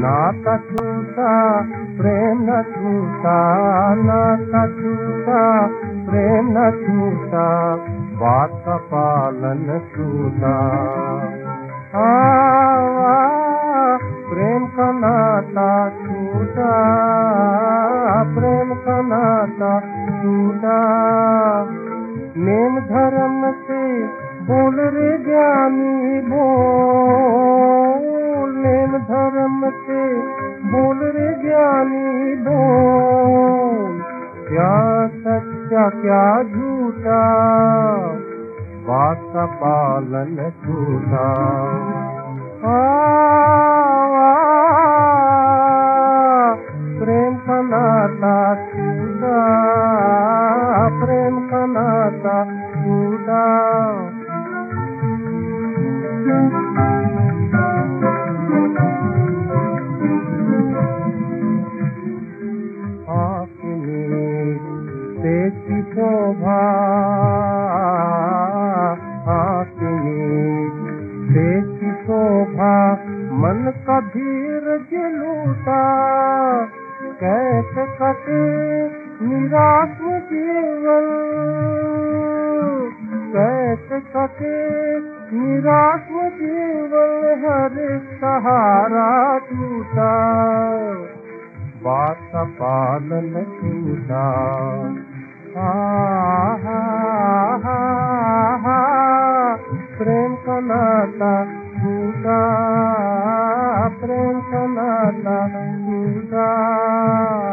नाता छूटा प्रेम न छूटा, नाता छूटा प्रेम न छूटा, बात का पालन छूटा। प्रेम का नाता छूटा, प्रेम का नाता छूटा। नेम धर्म से बोल रे ज्ञानी बोल, नेम धर्म से बोल रे ज्ञानी बोल, क्या सच्चा क्या झूठा, बात का पालन छूटा। प्रेम का नाता छूटा, प्रेम का नाता छूटा। तेरी शोभा, तेरी शोभा मन का धीरज लूटा, कैसे कटे निराश जीवन, कैसे कटे निराश जीवन, हर सहारा टूटा, बात का पालन छूटा। प्रेम का नाता छूटा, प्रेम का नाता छूटा।